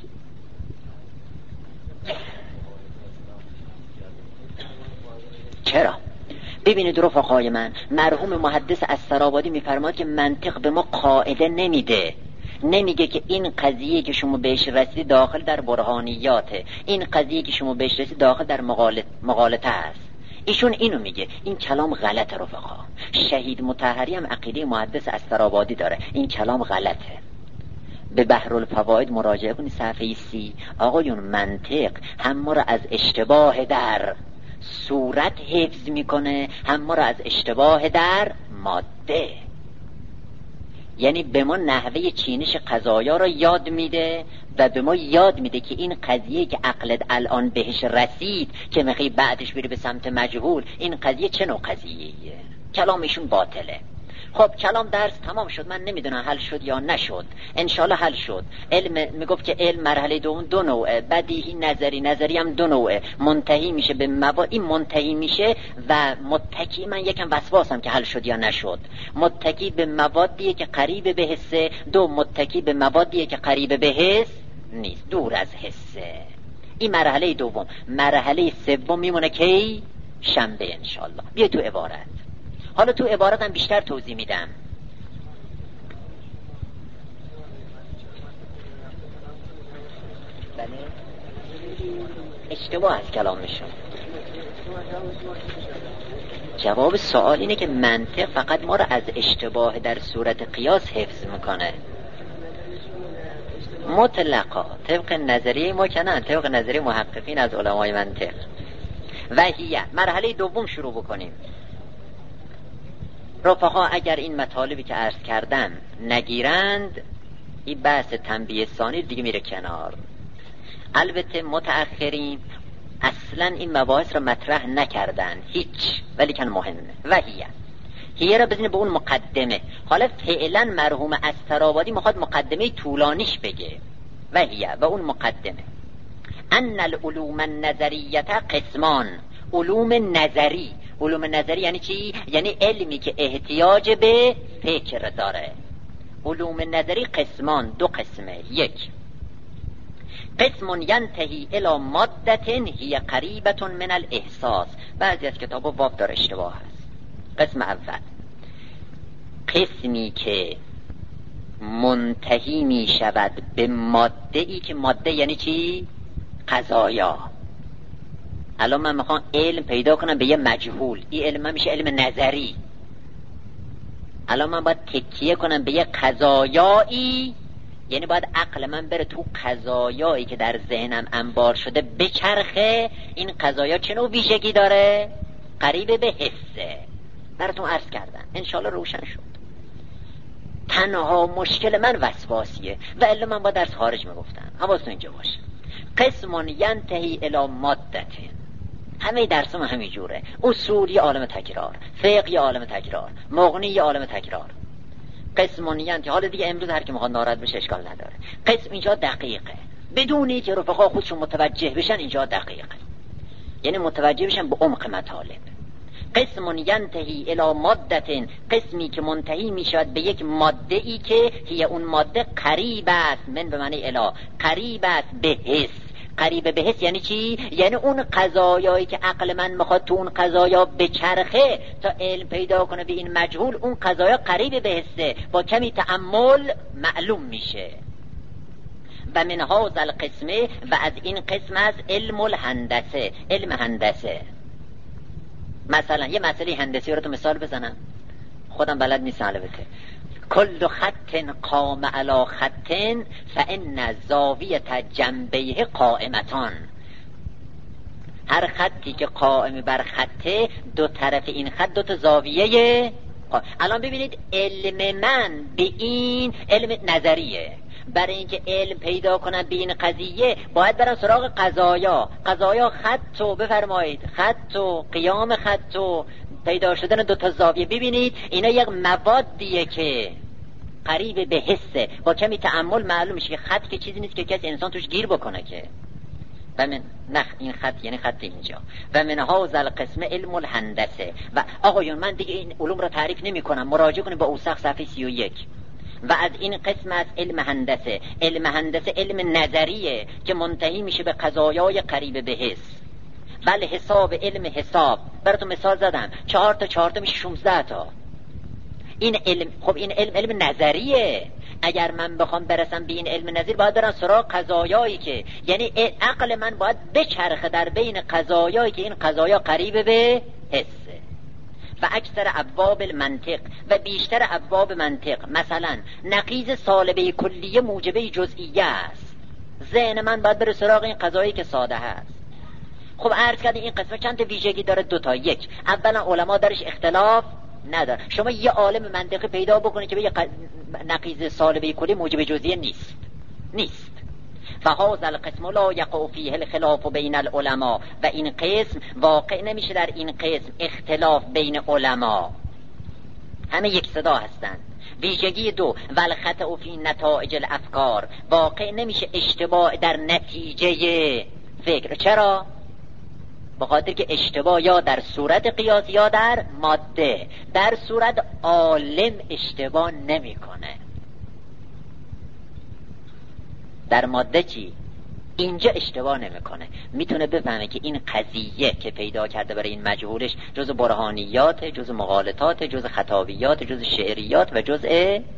چرا؟ ببینید رفقای من، مرحوم محدث السرابادی میفرماد که منطق به ما قاعده نمیده، نمیگه که این قضیه که شما بهش رسید داخل در برهانیاته، این قضیه که شما بهش رسید داخل در مغالط مغالطه است. ایشون اینو میگه. این کلام غلط رفقا. شهید مطهری هم عقیده محدث السرابادی داره. این کلام غلطه. به بحرالفوائد مراجعه کنید صفحه سی. آقایون منطق هم ما را از اشتباه در صورت حفظ میکنه، هم ما را از اشتباه در ماده. یعنی به ما نحوه چینش قضایا را یاد میده و به ما یاد میده که این قضیه که عقلت الان بهش رسید که میخوای بعدش بری به سمت مجهول، این قضیه چه نوع قضیه‌ایه. کلامشون باطله. خب کلام درس تمام شد. من نمیدونم حل شد یا نشد. انشالله حل شد. علم میگفت که علم مرحله دوم دو نوعه، بدیهی نظری، نظری هم دو نوعه. منتهی میشه به مواد، این منتهی میشه و متکی، من یکم وسواسم که حل شد یا نشد. متکی به موادیه که قریب به حسه، دو متکی به موادیه که قریب به حس نیست، دور از حسه. این مرحله دوم. مرحله سوم میمونه کی؟ شنبه انشالله. بیا تو عبارت. حالا تو عبارت هم بیشتر توضیح میدم. بله اشتباه از کلامشون. جواب سوال اینه که منطق فقط ما را از اشتباه در صورت قیاس حفظ میکنه مطلقا، طبق نظریه ما که نه، طبق نظریه محققین از علمای منطق. وحیه مرحله دوم شروع بکنیم. رفقا اگر این مطالبی که عرض کردم نگیرند، این بحث تنبیه ثانی دیگه میره کنار. البته متأخرین اصلا این مباحث رو مطرح نکردن هیچ، ولی کن مهمه. وحیه هیه را بزنید به اون مقدمه. حالا فعلا مرحوم السرابادی میخواد مقدمه طولانیش بگه. وحیه و اون مقدمه ان العلوم النظریه قسمان. علوم نظری، علوم نظری یعنی چی؟ یعنی علمی که احتیاج به فکر داره. علوم نظری قسمان، دو قسمه. یک قسم ینتهی الی مادة هی قریبة من الاحساس. بعضی از کتابا واو داره اشتباه هست. قسم اول قسمی که منتهی می شود به ماده ای که ماده یعنی چی؟ قضایا. الان من میخوام علم پیدا کنم به یه مجهول، این علم من میشه علم نظری. الان من باید تکیه کنم به یه قضایایی، یعنی باید عقل من بره تو قضایایی که در ذهنم انبار شده بچرخه. این قضایا چه نوع ویژگی داره؟ قریب به حسه. براتون عرض کردم، انشالله روشن شد. تنها مشکل من وسواسیه و الا من باید درس خارج میگفتم. حواستون اینجا باشه. قسم ینتهی الی مادة. همه درس ما همین جوره. اصول یه عالم تکرار، فقه یه عالم تکرار، مغنی یه عالم تکرار. قسم ینتهی، حالا دیگه امروز هر کی میخواد ناراحت بشه اشکال نداره. قسم اینجا دقیقه، بدون اینکه رفقا خودشون متوجه بشن. اینجا دقیقه یعنی متوجه بشن به عمق مطالب. قسم ینتهی الی مادة، قسمی که منتهی میشود به یک ماده ای که هی اون ماده قریب است، من به معنی الی، قریب است به حس. قریب به حس یعنی چی؟ یعنی اون قضایایی که عقل من میخواد تو اون قضایا بچرخه تا علم پیدا کنه به این مجهول، اون قضایا قریب به حسه، با کمی تأمل معلوم میشه. و من هذا القسم، و از این قسم از علم الهندسه، علم هندسه. مثلا یه مسئله هندسی رو تو مثال بزنم، خودم بلد نیستم البته. کل خط قام علی خط فان زاویه جنبیه قائمتان. هر خطی که قائم بر خطه، دو طرف این خط دو تا زاویه. الان ببینید علم من به این علم نظریه، برای اینکه علم پیدا کنن به این قضیه باید برن سراغ قضایا. قضایا خط و بفرمایید خط و قیام خط و پیدا شدن دو تا زاویه. ببینید اینا یک موادیه که قریب به حسه، با کمی تأمل معلوم میشه که خط که چیزی نیست که کسی انسان توش گیر بکنه که. و من نخ این خط یعنی خط اینجا. و من هذا القسم علم الهندسه. و آقایون من دیگه این علوم رو تعریف نمی کنم، مراجعه کنید با اوساق صفحه سی و یک. و از این قسم از علم هندسه، علم هندسه علم نظریه که منتهی میشه به قضایای قریب به حس. بله حساب، علم حساب براتون مثال زدم، چهار تا چهار تا میشه شانزده تا. این علم، خب این علم علم نظریه. اگر من بخوام برسم به این علم نظری باید برم سراغ قضایایی که، یعنی عقل من باید بچرخه در بین قضایایی که این قضایا قریب به حسه. و اکثر ابواب المنطق، و بیشتر ابواب منطق، مثلا نقیض سالبه کلیه موجبه جزئیه است. ذهن من باید بره سراغ این قضایی که ساده هست. خب عرض کردیم این قسمت چند تا ویژگی داره؟ دو تا. یک، اولا علما درش اختلاف نداره. شما یه عالم منطقی پیدا بکنید که بگه ق... نقیض سالبه کلیه موجب جزئیه نیست نیست فهذا القسم لا یقع فیه الخلاف بین العلماء. و این قسم واقع نمیشه در این قسم اختلاف بین علما، همه یک صدا هستند. ویژگی دو، والخطأ فی نتایج الافکار، واقع نمیشه اشتباه در نتیجه فکر. چرا؟ بخاطر که اشتباه یا در صورت قیاس یا در ماده. در صورت عالم اشتباه نمیکنه، در ماده چی؟ اینجا اشتباه نمیکنه، میتونه بفهمه که این قضیه که پیدا کرده برای این مجهولش جز برهانیات، جز مغالطات، جز خطابیات، جز شعریات و جز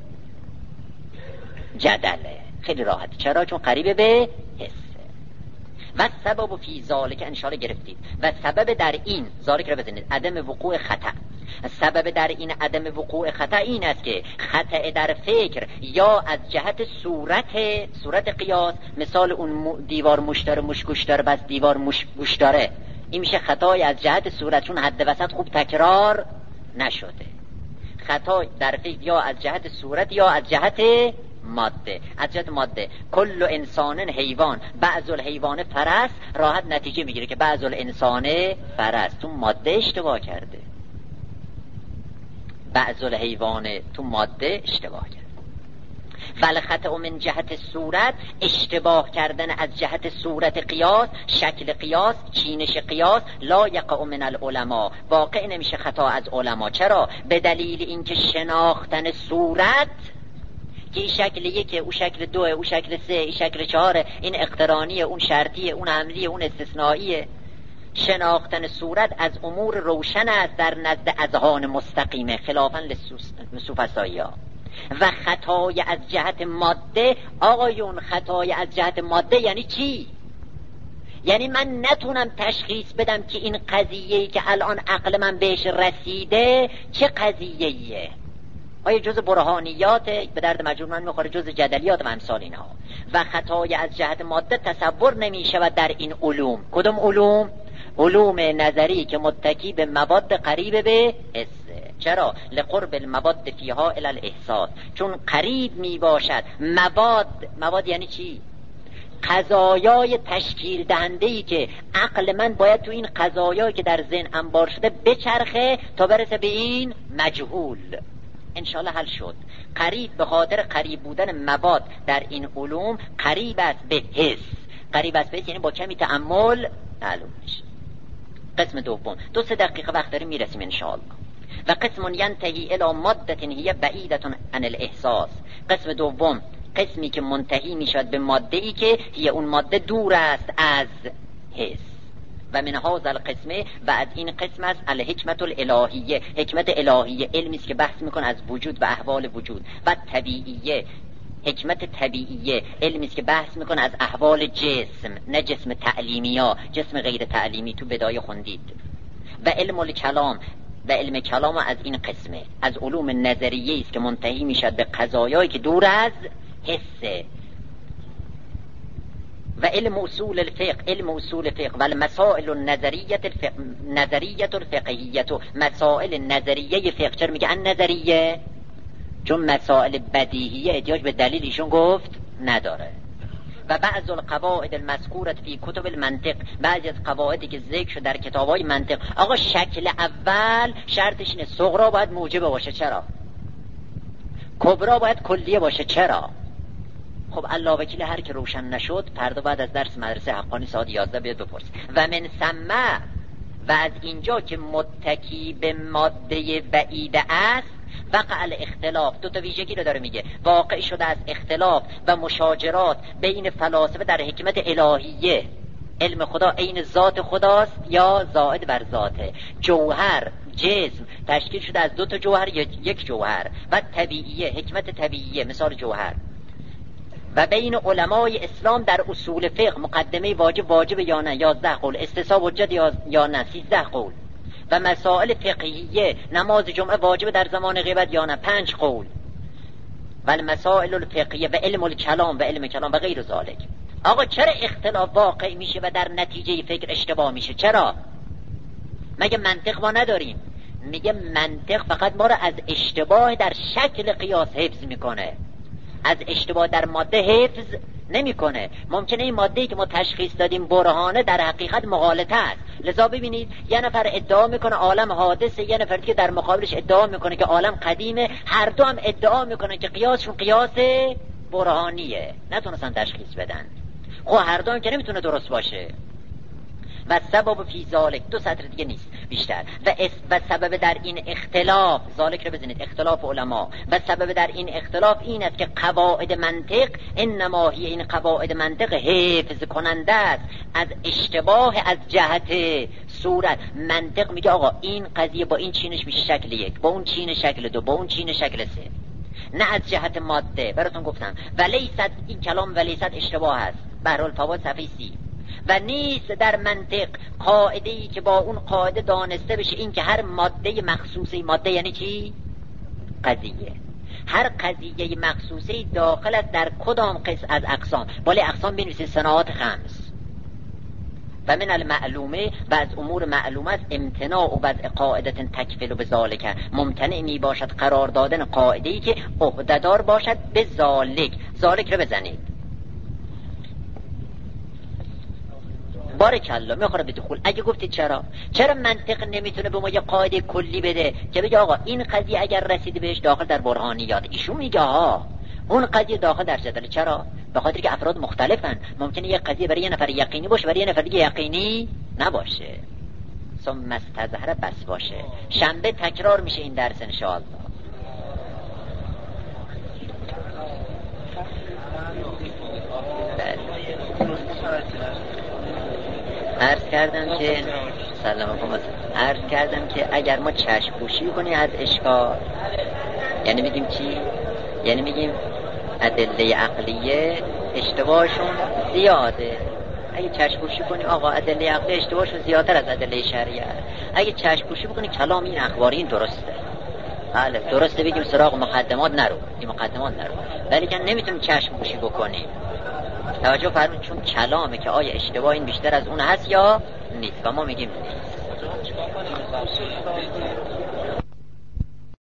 جدله. خیلی راحت. چرا؟ چون قریب به حس. و سبب فی ذالک انشاءالله گرفتید. و سبب در این ذالک رو بزنید، عدم وقوع خطا. سبب در این عدم وقوع خطا این است که خطا در فکر یا از جهت صورت صورت قیاس، مثال اون دیوار مش داره مش گوش داره بس دیوار مش گوش داره، این میشه خطای از جهت صورت، چون حد وسط خوب تکرار نشده. خطا در فکر یا از جهت صورت یا از جهت ماده. از جهت ماده کل انسان حیوان، بعض الحیوان فرس، راحت نتیجه میگیره که بعض الانسان فرس تو ماده اشتباه کرده، بعض الحیوان تو ماده اشتباه کرده. فالخطأ من جهت صورت، اشتباه کردن از جهت صورت قیاس، شکل قیاس، چینش قیاس، لا یقع من العلماء، واقع نمیشه خطا از علما. چرا؟ به دلیل اینکه شناختن صورت که این شکل یکه، اون شکل دوه، اون شکل سه، این شکل چهاره، این اقترانیه، اون شرطیه، اون عملیه، اون استثنائیه. شناختن صورت از امور روشن است در نزد اذهان مستقیمه، خلافاً لسوفسطائی‌ها. و خطای از جهت ماده، آقایون خطای از جهت ماده یعنی چی؟ یعنی من نتونم تشخیص بدم که این قضیه‌ای که الان عقل من بهش رسیده چه قضیه‌ایه. آیا جز برهانیات به درد مجموع من میخوره، جز جدلیات و امثال اینها. و خطای از جهت ماده تصور نمی شود در این علوم. کدوم علوم؟ علوم نظری که متکی به مواد قریب به حس. چرا؟ لقرب المواد فیها الی الاحساس، چون قریب می باشد مواد. مواد یعنی چی؟ قضایای تشکیل دهنده‌ای که عقل من باید تو این قضایایی که در ذهن انبار شده بچرخه تا برسه به این مجهول. انشالله حل شد. قریب به خاطر قریب بودن مواد در این علوم قریب است به حس. قریب است به حس یعنی با کمی تأمل معلوم میشه. قسم دوم دو سه دقیقه وقت داریم میرسیم انشاءالله. و قسم ینتهی الی مادة هی بعیدة عن الاحساس. قسم دوم قسمی که منتهی میشد به ماده ای که هی اون ماده دور است از حس. و من هذا القسمه و از این قسم است الحکمت الالهیه، حکمت الهیه، علمی است که بحث میکنه از وجود و احوال وجود. و طبیعیه، حکمت طبیعیه، علمی است که بحث میکنه از احوال جسم، نه جسم تعلیمی ها، جسم غیر تعلیمی تو بدایه خوندید. و علم الکلام و علم کلام از این قسمه، از علوم نظریه است که منتهی میشد به قضایایی که دور از حسه. و علم اصول الفقه، علم اصول فقه و المسائل النظریه الفقه، نظریه الفقهیه، مسائل نظریه فقه. چرا میگه ان نظریه؟ چون مسائل بدیهیه احتیاج به دلیل ایشون گفت نداره. و بعض القواعد المذکوره فی کتب المنطق، بعضی از قواعدی که ذکر شده در کتابای منطق. آقا شکل اول شرطش اینه صغرا باید موجب باشه. چرا؟ کبرا باید کلیه باشه. چرا؟ خب الله وکیل هر که روشن نشد فردا بعد از درس مدرسه حقانی ساعت یازده بیاد بپرس. و من ثم، و از اینجا که متکی به ماده بعیده است، وقع الاختلاف. دو تا ویژگی رو داره میگه، واقع شده از اختلاف و مشاجرات بین فلاسفه در حکمت الهیه. علم خدا عین ذات خداست یا زائد بر ذاته. جوهر، جسم تشکیل شده از دو تا جوهر یک جوهر. و طبیعیه، حکمت طبیعیه، مثال جوهر. و بین علمای اسلام در اصول فقه مقدمه واجب واجب یا نه یازده قول، استصحاب حجت یا نه سیزده قول. و مسائل فقهیه، نماز جمعه واجب در زمان غیبت یا نه پنج قول. و مسائل الفقهیه و علم الکلام و علم کلام و غیر ذالک. آقا چرا اختلاف واقع میشه و در نتیجه فکر اشتباه میشه؟ چرا؟ مگه منطق ما نداریم؟ میگه منطق فقط ما را از اشتباه در شکل قیاس حفظ میکنه، از اشتباه در ماده حفظ نمیکنه. ممکنه این ماده‌ای که ما تشخیص دادیم برهانه در حقیقت مغالطه است. لذا ببینید یه نفر ادعا میکنه عالم حادثه، یه نفر که در مقابلش ادعا میکنه که عالم قدیمه. هر دو هم ادعا میکنه که قیاسشون قیاس برهانیه، نتونستن تشخیص بدن. خب هر دو هم که نمیتونه درست باشه. و سبب فی ذالک، دو سطر دیگه نیست بیشتر. و و سبب در این اختلاف، ذالک رو بزنید اختلاف علما، و سبب در این اختلاف این است که قواعد منطق انما هی، این قواعد منطق حفظ کننده است از اشتباه از جهت صورت. منطق میگه آقا این قضیه با این چینش میشه شکل یک، با اون چین شکل دو، با اون چین شکل سه، نه از جهت ماده. براتون گفتم ولیست، این کلام ولیست اشتباه است. بهرالفواد صفحه سی. و نیست در منطق قاعده ای که با اون قاعده دانسته بشه این که هر ماده مخصوصی، ماده یعنی چی؟ قضیه. هر قضیه مخصوصی داخل است در کدام قسم از اقسام. ولی اقسام بنویسید صناعات خمس. و من المعلومه، و از امور معلومه است امتناع و وضع قاعده تکفل به ذالک، ممتنع می باشد قرار دادن قاعده ای که عهده‌دار باشد به ذالک. ذالک رو بزنید. بارکالله میخوره به دخول. اگه گفتید چرا چرا منطق نمیتونه به ما یه قاعده کلی بده که بگه آقا این قضیه اگر رسیده بهش داخل در برهانیات؟ ایشون میگه ها اون قضیه داخل در جدل. چرا؟ به خاطر که افراد مختلفن. ممکنه یه قضیه برای یه نفر یقینی باشه، برای یه نفر دیگه یقینی نباشه. ثم استظهر بس باشه. شنبه تکرار میشه این درس ان شاء الله. عرض کردم که سلام علیکم، عرض کردم که اگر ما چشم پوشی کنیم از اشکال، یعنی میگیم چی؟ یعنی میگیم ادله عقلیه اشتباهشون زیاده. اگه چشم پوشی کنیم آقا ادله عقلی اشتباهشون زیادتر از ادله شرعیه. اگه چشم پوشی بکنیم کلام این اخباری این درسته، بله درسته، بگیم سراغ مقدمات نرو، این مقدمات نرو، ولی که نمیتونیم چشم پوشی بکنیم. توجه فرمایید، چون کلامه که آیا اشتباه این بیشتر از اون هست یا نیست، و ما میگیم نیست.